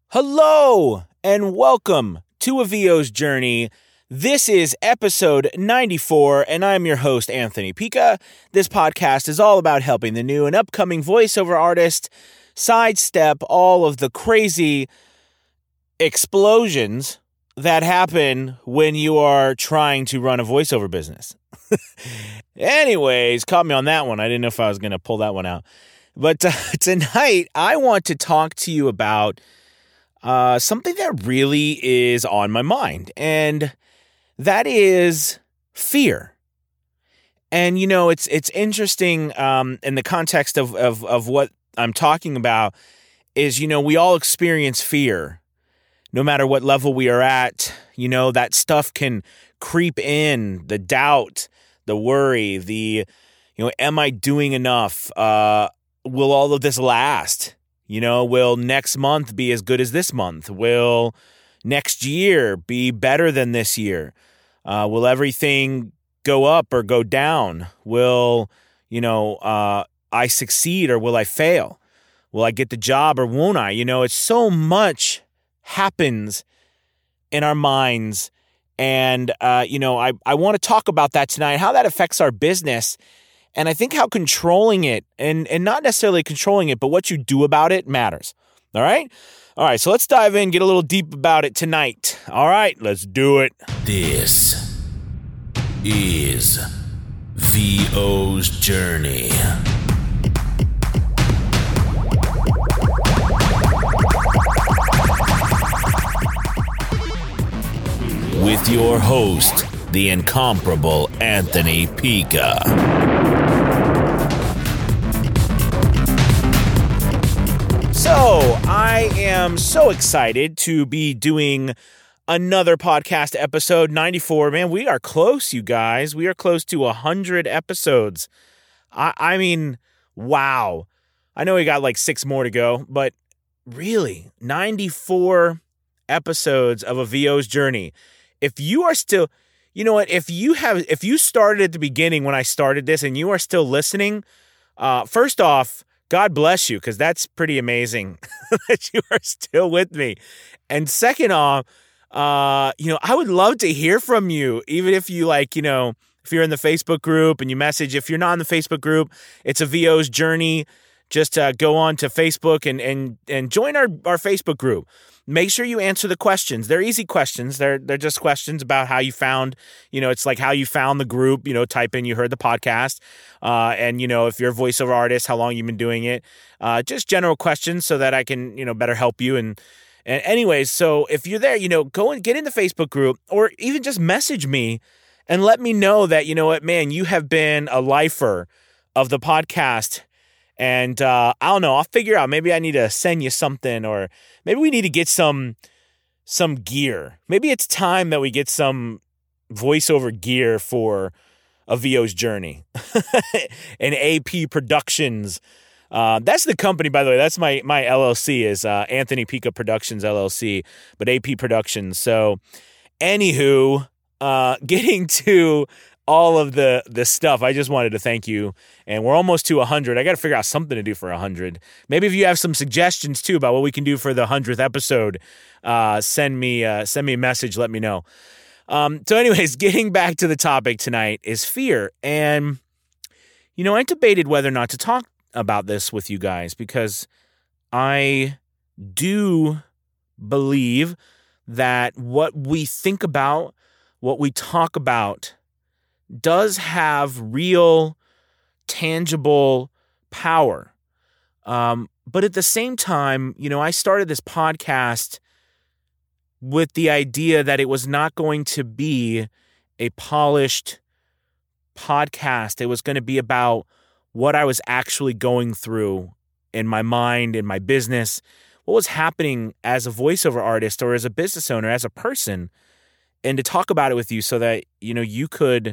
Hello and welcome to A VO's Journey. This is episode 94 and I'm your host, Anthony Pica. This podcast is all about helping the new and upcoming voiceover artist sidestep all of the crazy explosions that happen when you are trying to run a voiceover business. Anyways, caught me on that one. I didn't know if I was going to pull that one out. But tonight, I want to talk to you about something that really is on my mind, and that is fear. And, you know, it's interesting in the context of what I'm talking about is, you know, we all experience fear. No matter what level we are at, you know, that stuff can creep in, the doubt, the worry, am I doing enough? Will all of this last? You know, will next month be as good as this month? Will next year be better than this year? Will everything go up or go down? Will, I succeed or will I fail? Will I get the job or won't I? You know, it's so much happens in our minds. And, I want to talk about that tonight, how that affects our business. And I think how controlling it, and not necessarily controlling it, but what you do about it matters. All right? All right, so let's dive in, get a little deep about it tonight. All right, let's do it. This is VO's Journey. With your host, the incomparable Anthony Pica. So, I am so excited to be doing another podcast episode, 94. Man, we are close, you guys. We are close to 100 episodes. I mean, wow. I know we got like 6 more to go, but really, 94 episodes of A VO's Journey. If you are still, you know what, if you started at the beginning when I started this and you are still listening, first off, God bless you, because that's pretty amazing that you are still with me. And second off, I would love to hear from you, even if you if you're in the Facebook group and you message. If you're not in the Facebook group, it's A VO's Journey. Just go on to Facebook and join our Facebook group. Make sure you answer the questions. They're easy questions. They're just questions about how you found, it's like how you found the group, type in, you heard the podcast. And, if you're a voiceover artist, how long you've been doing it. Just general questions so that I can, better help you. And anyways, so if you're there, go and get in the Facebook group or even just message me and let me know that, you know what, man, you have been a lifer of the podcast. And I don't know, I'll figure out, maybe I need to send you something, or maybe we need to get some gear. Maybe it's time that we get some voiceover gear for A VO's Journey. And AP Productions. That's the company, by the way. That's my LLC is Anthony Pica Productions LLC, but AP Productions. So anywho, getting to all of the stuff, I just wanted to thank you. And we're almost to 100. I got to figure out something to do for 100. Maybe if you have some suggestions too about what we can do for the 100th episode, send me a message. Let me know. So anyways, getting back to the topic tonight is fear. And, I debated whether or not to talk about this with you guys, because I do believe that what we think about, what we talk about, does have real, tangible power. But at the same time, I started this podcast with the idea that it was not going to be a polished podcast. It was going to be about what I was actually going through in my mind, in my business, what was happening as a voiceover artist or as a business owner, as a person, and to talk about it with you so that, you could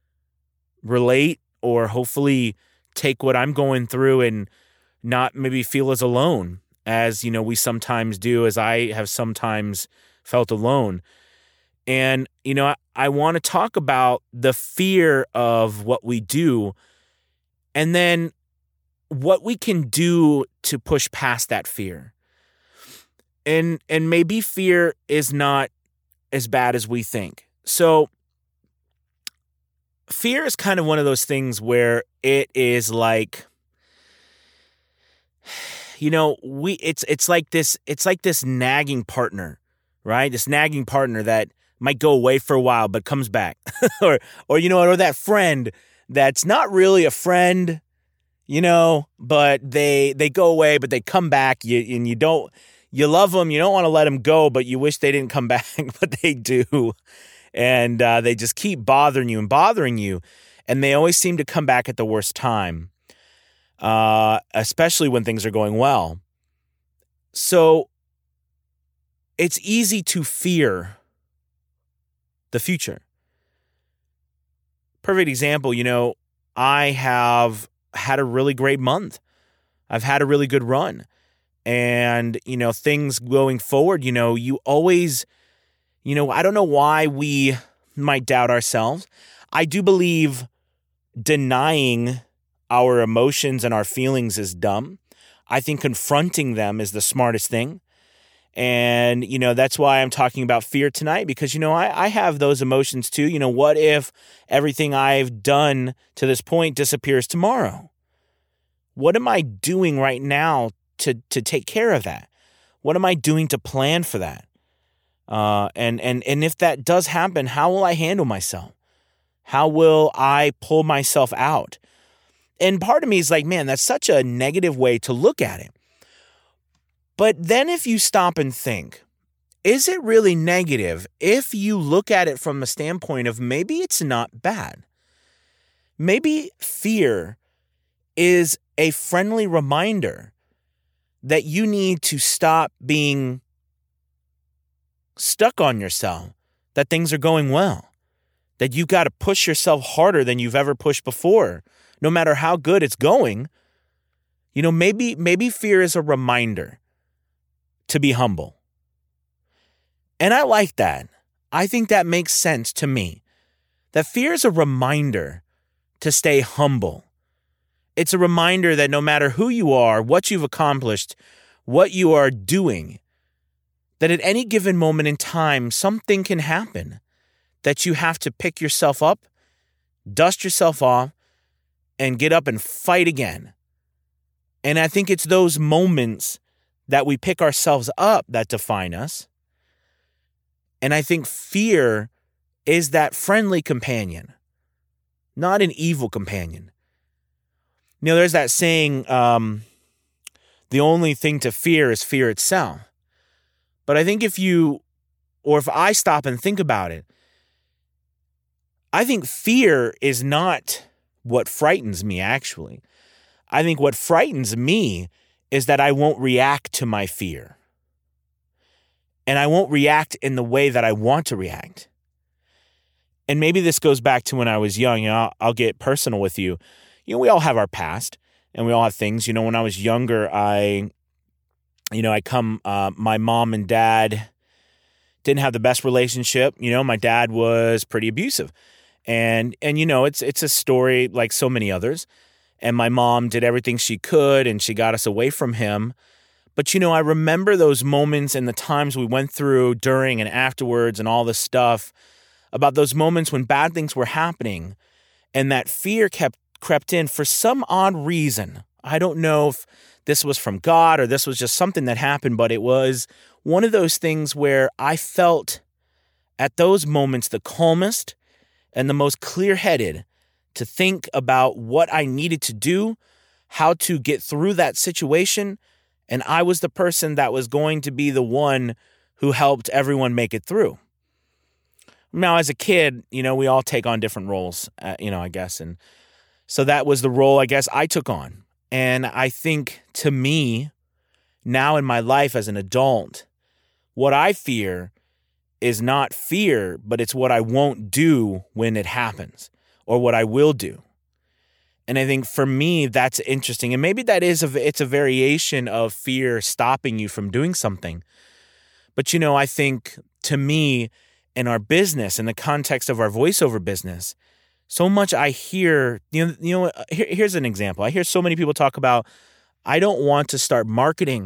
relate or hopefully take what I'm going through and not maybe feel as alone as, we sometimes do, as I have sometimes felt alone. And, I want to talk about the fear of what we do and then what we can do to push past that fear. And maybe fear is not as bad as we think. So fear is kind of one of those things where it is like, it's like this nagging partner, right? This nagging partner that might go away for a while but comes back. or that friend that's not really a friend, but they go away but they come back, you love them, you don't want to let them go, but you wish they didn't come back, but they do. And they just keep bothering you, and they always seem to come back at the worst time. Especially when things are going well. So it's easy to fear the future. Perfect example, I have had a really great month. I've had a really good run. And, things going forward, you always, I don't know why we might doubt ourselves. I do believe denying our emotions and our feelings is dumb. I think confronting them is the smartest thing. And, that's why I'm talking about fear tonight, because, I have those emotions too. What if everything I've done to this point disappears tomorrow? What am I doing right now to take care of that? What am I doing to plan for that? And if that does happen, how will I handle myself? How will I pull myself out? And part of me is like, man, that's such a negative way to look at it. But then if you stop and think, is it really negative if you look at it from a standpoint of maybe it's not bad? Maybe fear is a friendly reminder that you need to stop being stuck on yourself, that things are going well, that you got to push yourself harder than you've ever pushed before. No matter how good it's going, maybe fear is a reminder to be humble. And I like that. I think that makes sense to me. That fear is a reminder to stay humble. It's a reminder that no matter who you are, what you've accomplished, what you are doing, that at any given moment in time, something can happen that you have to pick yourself up, dust yourself off, and get up and fight again. And I think it's those moments that we pick ourselves up that define us. And I think fear is that friendly companion, not an evil companion. There's that saying, the only thing to fear is fear itself. But I think if I stop and think about it, I think fear is not what frightens me, actually. I think what frightens me is that I won't react to my fear. And I won't react in the way that I want to react. And maybe this goes back to when I was young. I'll get personal with you. We all have our past, and we all have things. When I was younger, my mom and dad didn't have the best relationship. My dad was pretty abusive. And it's a story like so many others. And my mom did everything she could, and she got us away from him. But, I remember those moments and the times we went through during and afterwards and all this stuff about those moments when bad things were happening, and that fear crept in for some odd reason. I don't know if this was from God or this was just something that happened, but it was one of those things where I felt at those moments the calmest and the most clear-headed to think about what I needed to do, how to get through that situation, and I was the person that was going to be the one who helped everyone make it through. Now, as a kid, we all take on different roles, I guess, and so that was the role, I guess, I took on. And I think, to me, now in my life as an adult, what I fear is not fear, but it's what I won't do when it happens, or what I will do. And I think for me, that's interesting. And maybe that is it's a variation of fear stopping you from doing something. But, I think to me, in our business, in the context of our voiceover business, so much I hear, here's an example. I hear so many people talk about, I don't want to start marketing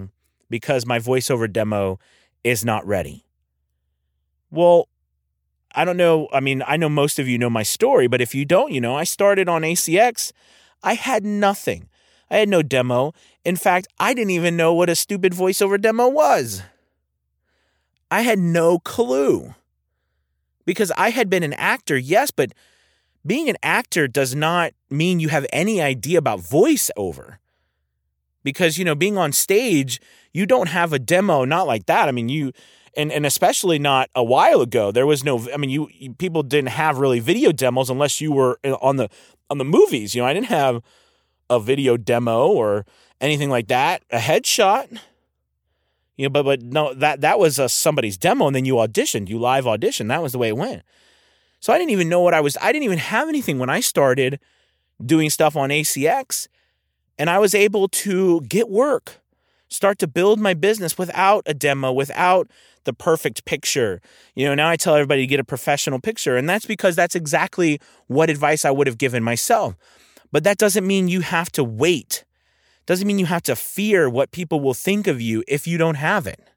because my voiceover demo is not ready. Well, I don't know. I mean, I know most of you know my story, but if you don't, I started on ACX. I had nothing. I had no demo. In fact, I didn't even know what a stupid voiceover demo was. I had no clue. Because I had been an actor, yes, but being an actor does not mean you have any idea about voiceover. Because, being on stage, you don't have a demo, not like that. I mean, and especially not a while ago, there was no, people didn't have really video demos unless you were on the movies. I didn't have a video demo or anything like that, a headshot. But no, that was somebody's demo, and then you auditioned, you live auditioned. That was the way it went. So I didn't even know I didn't even have anything when I started doing stuff on ACX, and I was able to get work, start to build my business without a demo, without the perfect picture. Now I tell everybody to get a professional picture, and that's because that's exactly what advice I would have given myself. But that doesn't mean you have to wait. Doesn't mean you have to fear what people will think of you if you don't have it.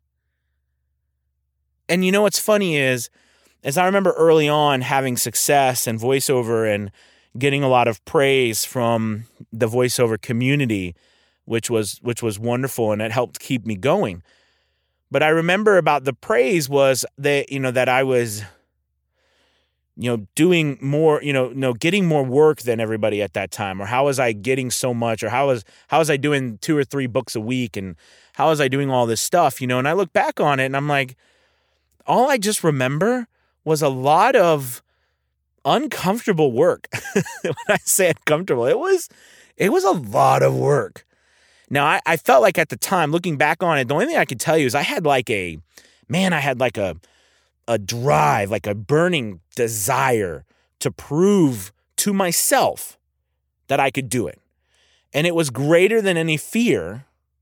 And what's funny is I remember early on having success and voiceover and getting a lot of praise from the voiceover community, which was wonderful, and it helped keep me going. But I remember about the praise was that I was doing more, getting more work than everybody at that time, or how was I getting so much, or how was I doing 2 or 3 books a week, and how was I doing all this stuff, and I look back on it and I'm like, all I just remember was a lot of uncomfortable work. When I say uncomfortable, it was a lot of work. Now I felt like at the time, looking back on it, the only thing I could tell you is I had like a drive, like a burning desire to prove to myself that I could do it. And it was greater than any fear.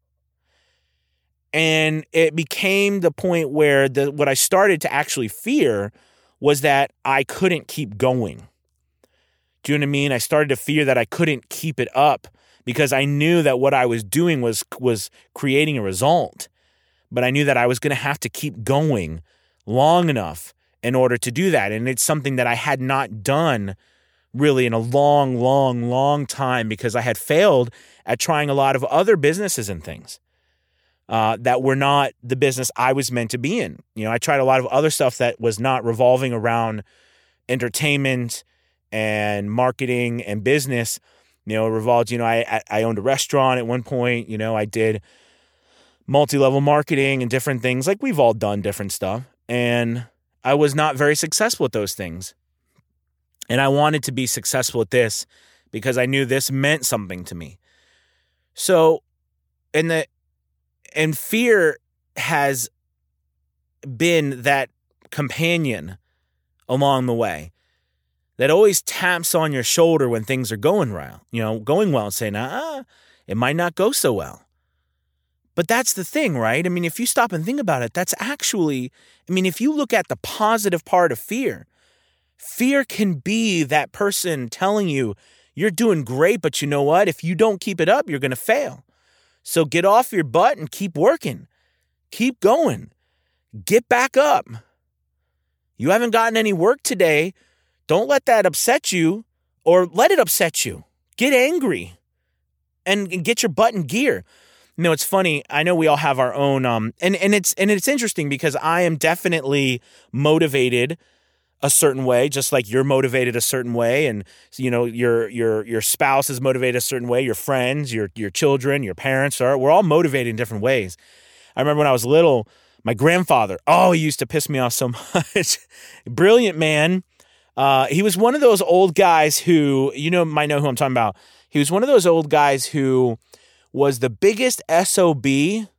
And it became the point where what I started to actually fear was that I couldn't keep going. Do you know what I mean? I started to fear that I couldn't keep it up because I knew that what I was doing was creating a result. But I knew that I was going to have to keep going long enough in order to do that. And it's something that I had not done really in a long, long, long time because I had failed at trying a lot of other businesses and things that were not the business I was meant to be in. I tried a lot of other stuff that was not revolving around entertainment and marketing and business. It revolved, I owned a restaurant at one point. I did multi-level marketing and different things. Like we've all done different stuff. And I was not very successful at those things. And I wanted to be successful at this because I knew this meant something to me. So, and fear has been that companion along the way that always taps on your shoulder when things are going well, and saying, it might not go so well. But that's the thing, right? I mean, if you stop and think about it, that's actually, if you look at the positive part of fear can be that person telling you you're doing great, but you know what? If you don't keep it up, you're going to fail. So get off your butt and keep working. Keep going. Get back up. You haven't gotten any work today. Don't let that upset you, or let it upset you. Get angry and get your butt in gear. It's funny. I know we all have our own, and it's interesting because I am definitely motivated a certain way, just like you're motivated a certain way, and your spouse is motivated a certain way, your friends, your children, your parents we're all motivated in different ways. I remember when I was little, my grandfather, he used to piss me off so much. Brilliant man. He was one of those old guys who, might know who I'm talking about. He was one of those old guys who was the biggest SOB,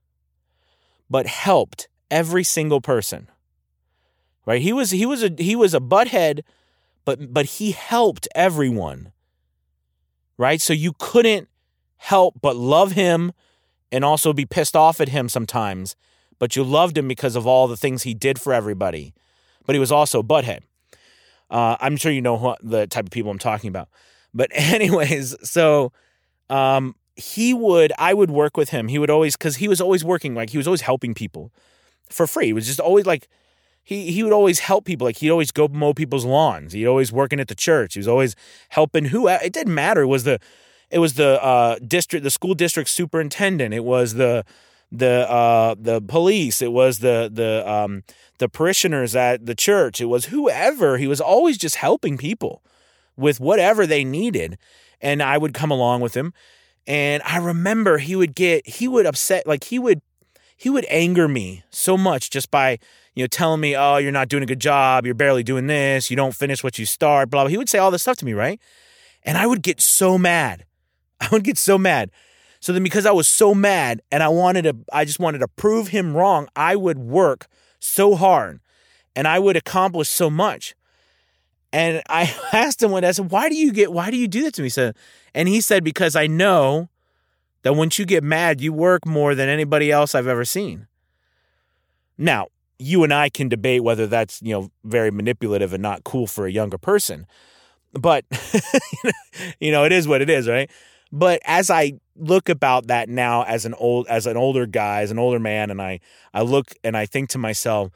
but helped every single person. Right? He was a butthead, but he helped everyone. Right? So you couldn't help but love him and also be pissed off at him sometimes, but you loved him because of all the things he did for everybody. But he was also a butthead. I'm sure you know the type of people I'm talking about. But anyways, so I would work with him. He would always, because he was always working, like he was always helping people for free. It was just always like, he would always help people. Like he'd always go mow people's lawns. He'd always working at the church. He was always helping it didn't matter. It was the school district superintendent. It was the police. It was the parishioners at the church. It was whoever. He was always just helping people with whatever they needed. And I would come along with him. And I remember he would upset, like he would anger me so much just by, telling me, oh, you're not doing a good job. You're barely doing this. You don't finish what you start, blah, blah. He would say all this stuff to me, right? And I would get so mad. So then because I was so mad and I just wanted to prove him wrong, I would work so hard and I would accomplish so much. And I asked him I said, why do you do that to me? And he said, because I know that once you get mad, you work more than anybody else I've ever seen. Now, you and I can debate whether that's, very manipulative and not cool for a younger person. But, it is what it is, right? But as I look about that now as an older guy, as an older man, and I look and I think to myself,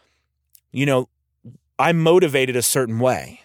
I'm motivated a certain way.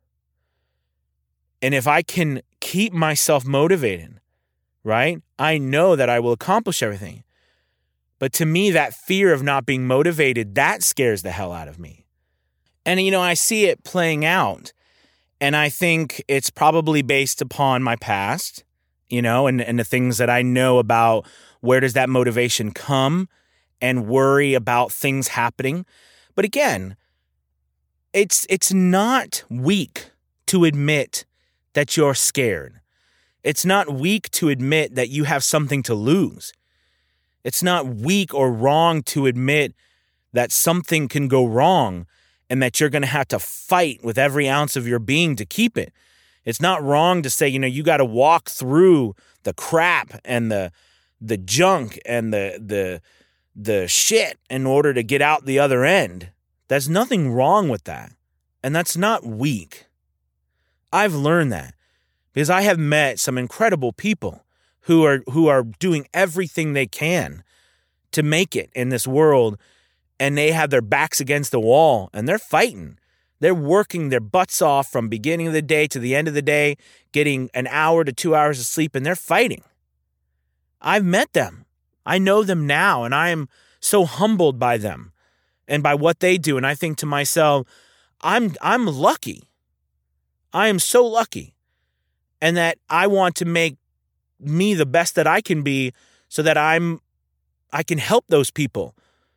And if I can keep myself motivated, right, I know that I will accomplish everything. But to me, that fear of not being motivated, that scares the hell out of me. And, I see it playing out. And I think it's probably based upon my past, and the things that I know about where does that motivation come and worry about things happening. But again, it's not weak to admit that you're scared. It's not weak to admit that you have something to lose. It's not weak or wrong to admit that something can go wrong and that you're going to have to fight with every ounce of your being to keep it. It's not wrong to say, you got to walk through the crap and the junk and the shit in order to get out the other end. There's nothing wrong with that. And that's not weak. I've learned that because I have met some incredible people who are doing everything they can to make it in this world, and they have their backs against the wall and they're fighting. They're working their butts off from beginning of the day to the end of the day, getting an hour to 2 hours of sleep, and they're fighting. I've met them. I know them now, and I am so humbled by them and by what they do. And I think to myself, I'm lucky. I am so lucky. And that I want to make me the best that I can be so that I can help those people.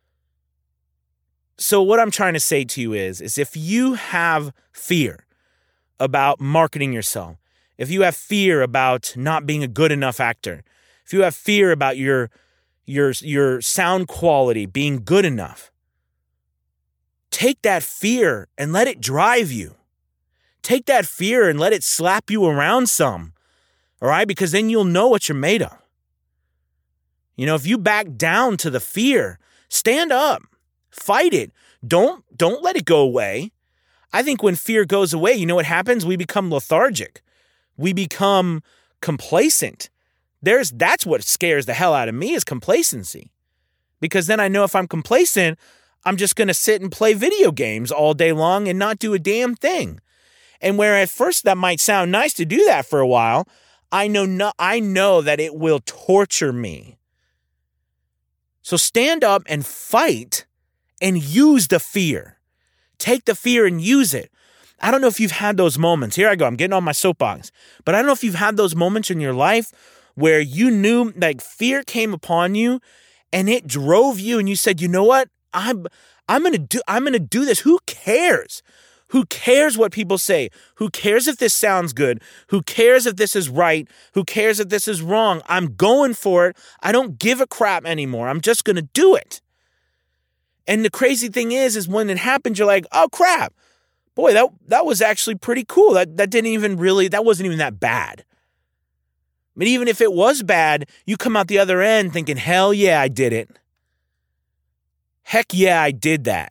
So what I'm trying to say to you is if you have fear about marketing yourself, if you have fear about not being a good enough actor, if you have fear about your sound quality being good enough, take that fear and let it drive you. Take that fear and let it slap you around some. All right? Because then you'll know what you're made of. If you back down to the fear, stand up, fight it. Don't let it go away. I think when fear goes away, you know what happens? We become lethargic. We become complacent. That's what scares the hell out of me is complacency. Because then I know if I'm complacent, I'm just going to sit and play video games all day long and not do a damn thing. And where at first that might sound nice to do that for a while, I know that it will torture me. So stand up and fight and use the fear. Take the fear and use it. I don't know if you've had those moments. Here I go. I'm getting on my soapbox. But I don't know if you've had those moments in your life where you knew like fear came upon you and it drove you and you said, you know what? I'm going to do this. Who cares? Who cares what people say? Who cares if this sounds good? Who cares if this is right? Who cares if this is wrong? I'm going for it. I don't give a crap anymore. I'm just going to do it. And the crazy thing is when it happens, you're like, oh crap. Boy, that was actually pretty cool. That wasn't even that bad. I mean, even if it was bad, you come out the other end thinking, hell yeah, I did it. Heck yeah, I did that.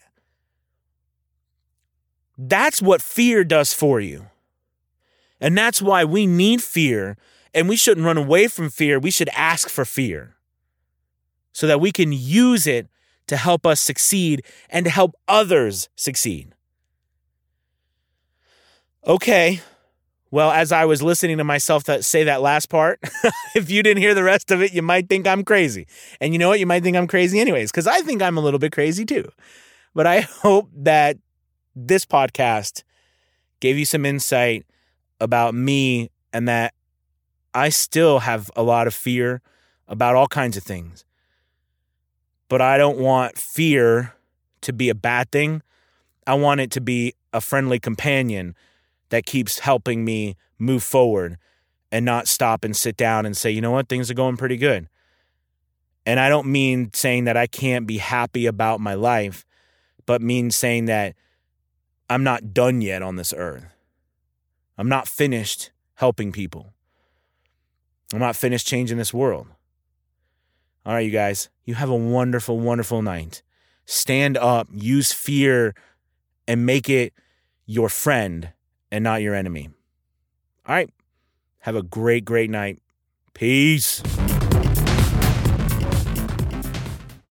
That's what fear does for you. And that's why we need fear And we shouldn't run away from fear. We should ask for fear so that we can use it to help us succeed and to help others succeed. Okay. Well, as I was listening to myself say that last part, if you didn't hear the rest of it, you might think I'm crazy. And you know what? You might think I'm crazy anyways, because I think I'm a little bit crazy too. But I hope that this podcast gave you some insight about me and that I still have a lot of fear about all kinds of things. But I don't want fear to be a bad thing. I want it to be a friendly companion that keeps helping me move forward and not stop and sit down and say, you know what, things are going pretty good. And I don't mean saying that I can't be happy about my life, but mean saying that I'm not done yet on this earth. I'm not finished helping people. I'm not finished changing this world. All right, you guys, you have a wonderful, wonderful night. Stand up, use fear, and make it your friend and not your enemy. All right, have a great, great night. Peace.